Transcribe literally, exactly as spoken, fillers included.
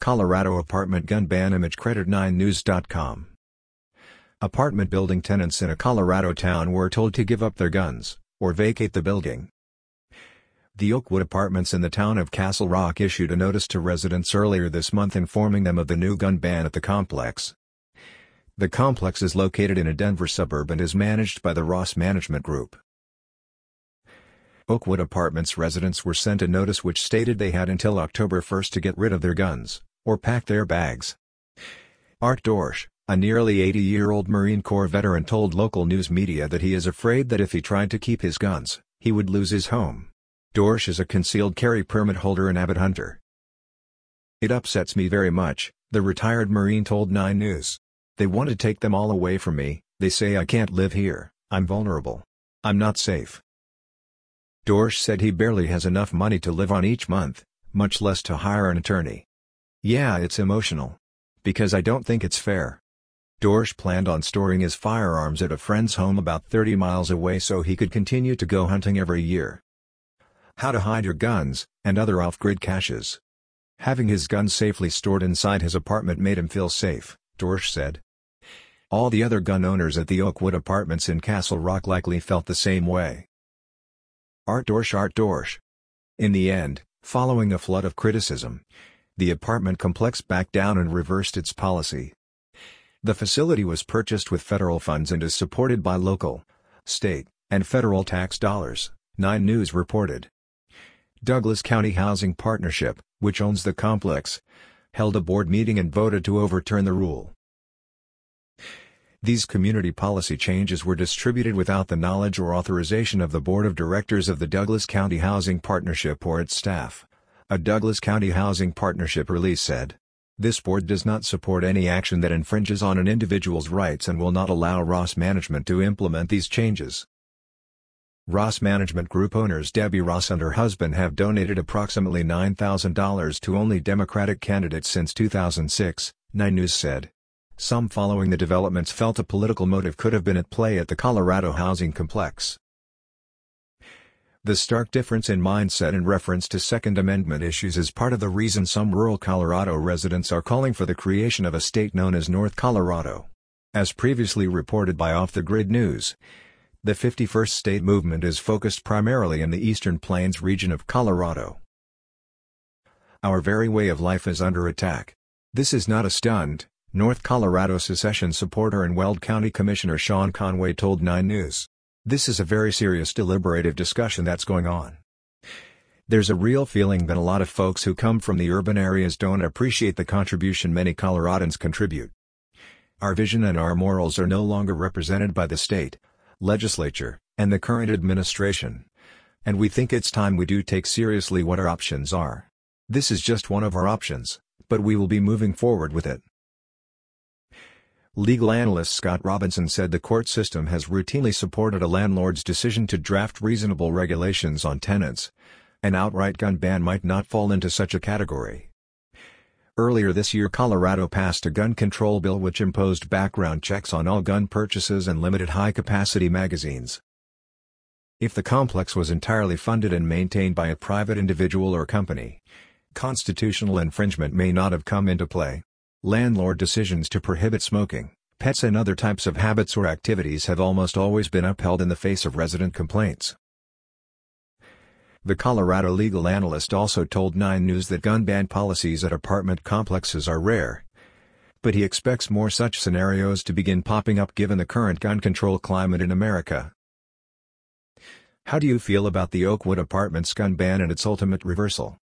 Colorado apartment gun ban image credit nine news dot com. Apartment building tenants in a Colorado town were told to give up their guns, or vacate the building. The Oakwood Apartments in the town of Castle Rock issued a notice to residents earlier this month informing them of the new gun ban at the complex. The complex is located in a Denver suburb and is managed by the Ross Management Group. Oakwood Apartments residents were sent a notice which stated they had until October first to get rid of their guns, or pack their bags. Art Dorsch, a nearly eighty-year-old Marine Corps veteran, told local news media that he is afraid that if he tried to keep his guns, he would lose his home. Dorsch is a concealed carry permit holder and avid hunter. "It upsets me very much," the retired Marine told nine news. "They want to take them all away from me. They say I can't live here, I'm vulnerable. I'm not safe." Dorsch said he barely has enough money to live on each month, much less to hire an attorney. "Yeah, it's emotional. Because I don't think it's fair." Dorsch planned on storing his firearms at a friend's home about thirty miles away so he could continue to go hunting every year. How to hide your guns, and other off-grid caches. Having his guns safely stored inside his apartment made him feel safe, Dorsch said. All the other gun owners at the Oakwood Apartments in Castle Rock likely felt the same way. Art Dorsch Art Dorsch. In the end, following a flood of criticism, the apartment complex backed down and reversed its policy. The facility was purchased with federal funds and is supported by local, state, and federal tax dollars, nine news reported. Douglas County Housing Partnership, which owns the complex, held a board meeting and voted to overturn the rule. These community policy changes were distributed without the knowledge or authorization of the Board of Directors of the Douglas County Housing Partnership or its staff, a Douglas County Housing Partnership release said. This board does not support any action that infringes on an individual's rights and will not allow Ross Management to implement these changes. Ross Management Group owners Debbie Ross and her husband have donated approximately nine thousand dollars to only Democratic candidates since two thousand six, nine news said. Some following the developments felt a political motive could have been at play at the Colorado housing complex. The stark difference in mindset in reference to Second Amendment issues is part of the reason some rural Colorado residents are calling for the creation of a state known as North Colorado. As previously reported by Off the Grid News, the fifty-first State movement is focused primarily in the Eastern Plains region of Colorado. Our very way of life is under attack. This is not a stunt, North Colorado secession supporter and Weld County Commissioner Sean Conway told nine news. This is a very serious deliberative discussion that's going on. There's a real feeling that a lot of folks who come from the urban areas don't appreciate the contribution many Coloradans contribute. Our vision and our morals are no longer represented by the state, legislature, and the current administration. And we think it's time we do take seriously what our options are. This is just one of our options, but we will be moving forward with it. Legal analyst Scott Robinson said the court system has routinely supported a landlord's decision to draft reasonable regulations on tenants. An outright gun ban might not fall into such a category. Earlier this year, Colorado passed a gun control bill which imposed background checks on all gun purchases and limited high-capacity magazines. If the complex was entirely funded and maintained by a private individual or company, constitutional infringement may not have come into play. Landlord decisions to prohibit smoking, pets and other types of habits or activities have almost always been upheld in the face of resident complaints. The Colorado legal analyst also told nine news that gun ban policies at apartment complexes are rare, but he expects more such scenarios to begin popping up given the current gun control climate in America. How do you feel about the Oakwood Apartments gun ban and its ultimate reversal?